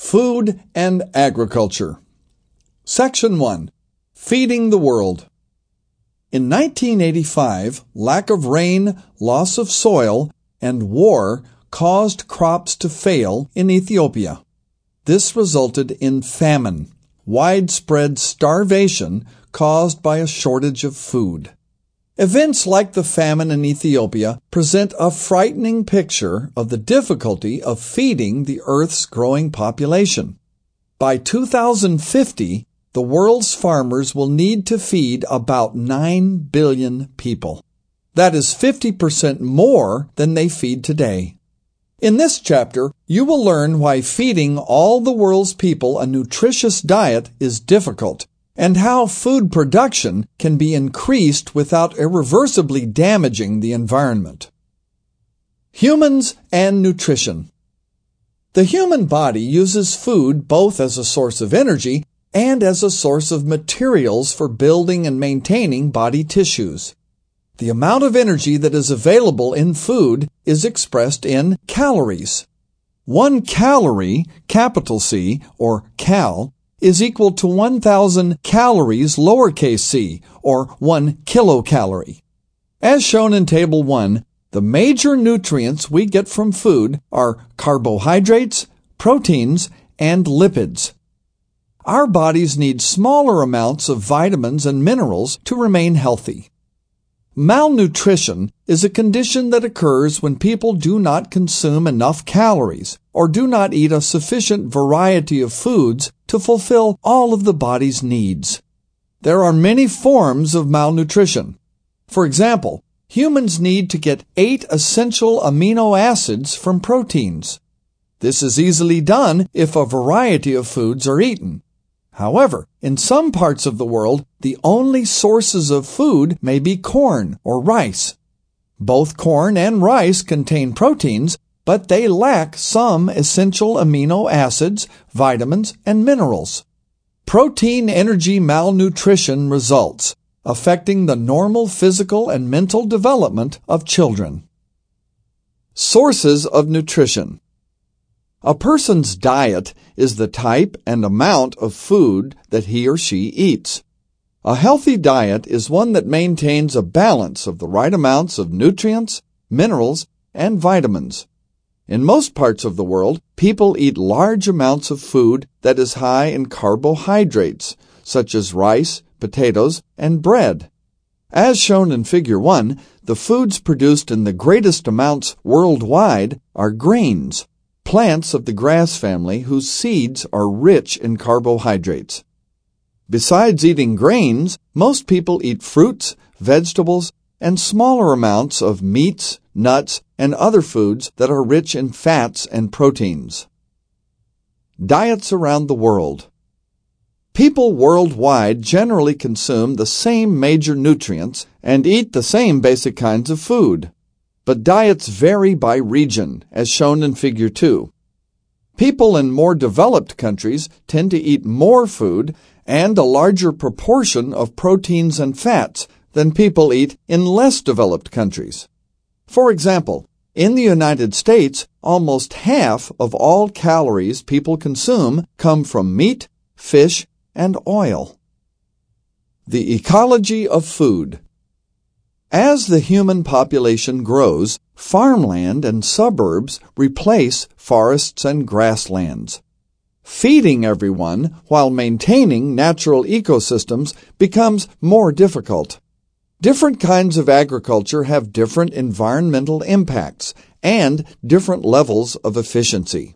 Food and Agriculture. Section 1. Feeding the World. In 1985, lack of rain, loss of soil, and war caused crops to fail in Ethiopia. This resulted in famine, widespread starvation caused by a shortage of food. Events like the famine in Ethiopia present a frightening picture of the difficulty of feeding the Earth's growing population. By 2050, the world's farmers will need to feed about 9 billion people. That is 50% more than they feed today. In this chapter, you will learn why feeding all the world's people a nutritious diet is difficult, and how food production can be increased without irreversibly damaging the environment. Humans and nutrition. The human body uses food both as a source of energy and as a source of materials for building and maintaining body tissues. The amount of energy that is available in food is expressed in calories. 1 calorie, capital C, or cal, is equal to 1,000 calories, lowercase c, or 1 kilocalorie. As shown in Table 1, the major nutrients we get from food are carbohydrates, proteins, and lipids. Our bodies need smaller amounts of vitamins and minerals to remain healthy. Malnutrition is a condition that occurs when people do not consume enough calories or do not eat a sufficient variety of foods to fulfill all of the body's needs. There are many forms of malnutrition. For example, humans need to get 8 essential amino acids from proteins. This is easily done if a variety of foods are eaten. However, in some parts of the world, the only sources of food may be corn or rice. Both corn and rice contain proteins, but they lack some essential amino acids, vitamins, and minerals. Protein energy malnutrition results, affecting the normal physical and mental development of children. Sources of nutrition. A person's diet is the type and amount of food that he or she eats. A healthy diet is one that maintains a balance of the right amounts of nutrients, minerals, and vitamins. In most parts of the world, people eat large amounts of food that is high in carbohydrates, such as rice, potatoes, and bread. As shown in Figure 1, the foods produced in the greatest amounts worldwide are grains, plants of the grass family whose seeds are rich in carbohydrates. Besides eating grains, most people eat fruits, vegetables, and smaller amounts of meats, nuts, and other foods that are rich in fats and proteins. Diets around the world. People worldwide generally consume the same major nutrients and eat the same basic kinds of food. But diets vary by region, as shown in Figure 2. People in more developed countries tend to eat more food and a larger proportion of proteins and fats than people eat in less developed countries. For example, in the United States, almost half of all calories people consume come from meat, fish, and oil. The ecology of food. As the human population grows, farmland and suburbs replace forests and grasslands. Feeding everyone while maintaining natural ecosystems becomes more difficult. Different kinds of agriculture have different environmental impacts and different levels of efficiency.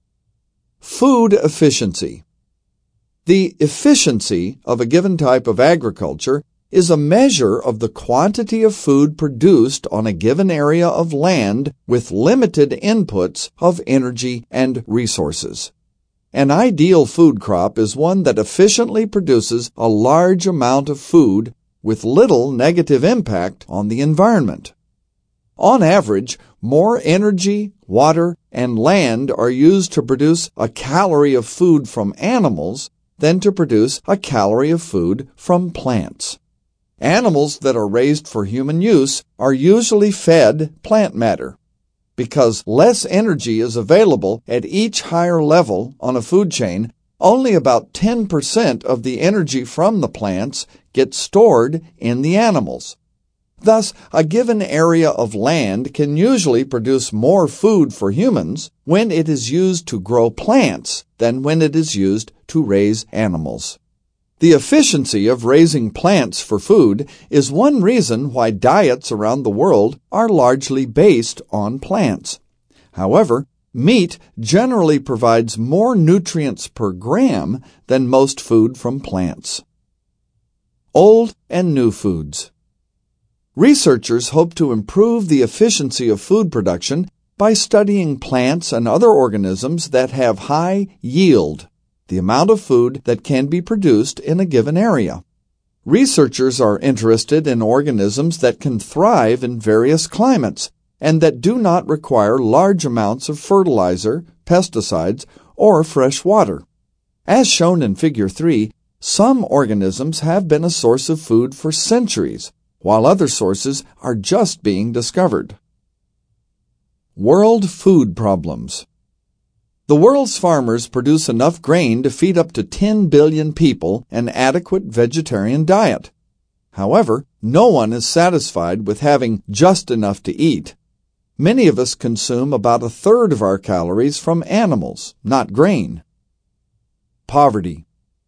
Food efficiency. The efficiency of a given type of agriculture is a measure of the quantity of food produced on a given area of land with limited inputs of energy and resources. An ideal food crop is one that efficiently produces a large amount of food with little negative impact on the environment. On average, more energy, water, and land are used to produce a calorie of food from animals than to produce a calorie of food from plants. Animals that are raised for human use are usually fed plant matter. Because less energy is available at each higher level on a food chain, only about 10% of the energy from the plants gets stored in the animals. Thus, a given area of land can usually produce more food for humans when it is used to grow plants than when it is used to raise animals. The efficiency of raising plants for food is one reason why diets around the world are largely based on plants. However, meat generally provides more nutrients per gram than most food from plants. Old and new foods. Researchers hope to improve the efficiency of food production by studying plants and other organisms that have high yield, the amount of food that can be produced in a given area. Researchers are interested in organisms that can thrive in various climates and that do not require large amounts of fertilizer, pesticides, or fresh water. As shown in Figure 3, some organisms have been a source of food for centuries, while other sources are just being discovered. World food problems. The world's farmers produce enough grain to feed up to 10 billion people an adequate vegetarian diet. However, no one is satisfied with having just enough to eat. Many of us consume about a third of our calories from animals, not grain. Poverty.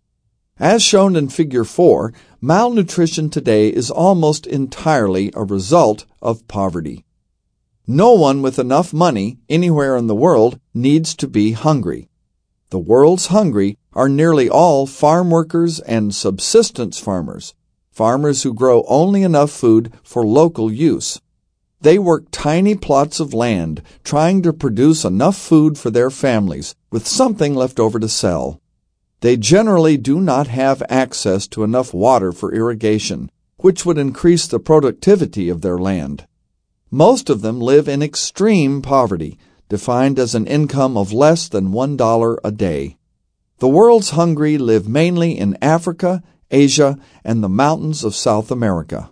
As shown in Figure 4, malnutrition today is almost entirely a result of poverty. No one with enough money anywhere in the world needs to be hungry. The world's hungry are nearly all farm workers and subsistence farmers, farmers who grow only enough food for local use. They work tiny plots of land trying to produce enough food for their families with something left over to sell. They generally do not have access to enough water for irrigation, which would increase the productivity of their land. Most of them live in extreme poverty, defined as an income of less than $1 a day. The world's hungry live mainly in Africa, Asia, and the mountains of South America.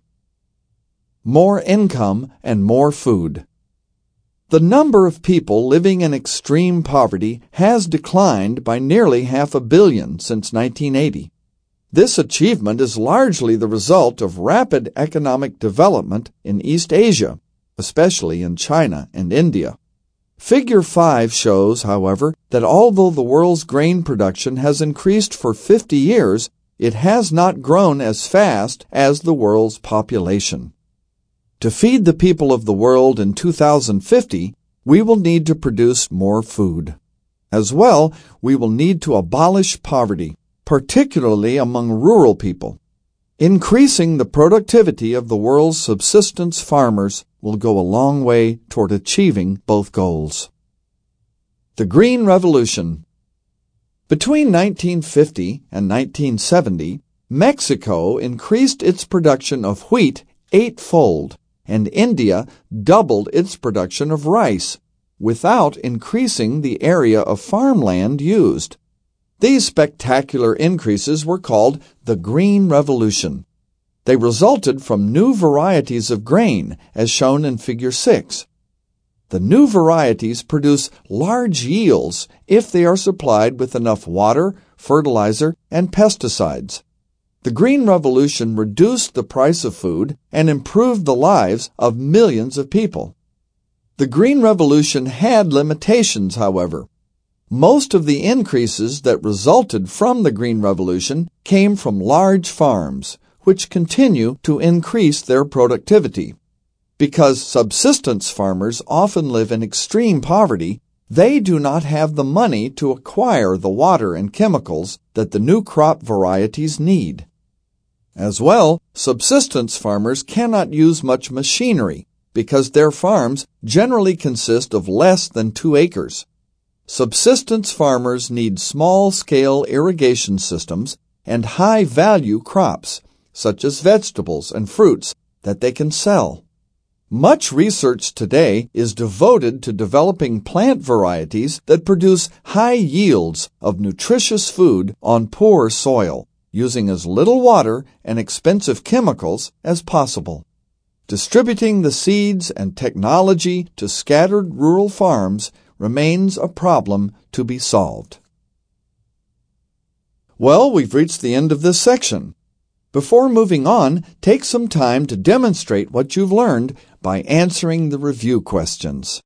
More income and more food. The number of people living in extreme poverty has declined by nearly 500 million since 1980. This achievement is largely the result of rapid economic development in East Asia, especially in China and India. Figure 5 shows, however, that although the world's grain production has increased for 50 years, it has not grown as fast as the world's population. To feed the people of the world in 2050, we will need to produce more food. As well, we will need to abolish poverty, particularly among rural people. Increasing the productivity of the world's subsistence farmers will go a long way toward achieving both goals. The Green Revolution. Between 1950 and 1970, Mexico increased its production of wheat 8-fold, and India doubled its production of rice, without increasing the area of farmland used. These spectacular increases were called the Green Revolution. They resulted from new varieties of grain, as shown in Figure 6. The new varieties produce large yields if they are supplied with enough water, fertilizer, and pesticides. The Green Revolution reduced the price of food and improved the lives of millions of people. The Green Revolution had limitations, however. Most of the increases that resulted from the Green Revolution came from large farms, which continue to increase their productivity. Because subsistence farmers often live in extreme poverty, they do not have the money to acquire the water and chemicals that the new crop varieties need. As well, subsistence farmers cannot use much machinery because their farms generally consist of less than 2 acres. Subsistence farmers need small-scale irrigation systems and high-value crops, such as vegetables and fruits, that they can sell. Much research today is devoted to developing plant varieties that produce high yields of nutritious food on poor soil, using as little water and expensive chemicals as possible. Distributing the seeds and technology to scattered rural farms remains a problem to be solved. Well, we've reached the end of this section. Before moving on, take some time to demonstrate what you've learned by answering the review questions.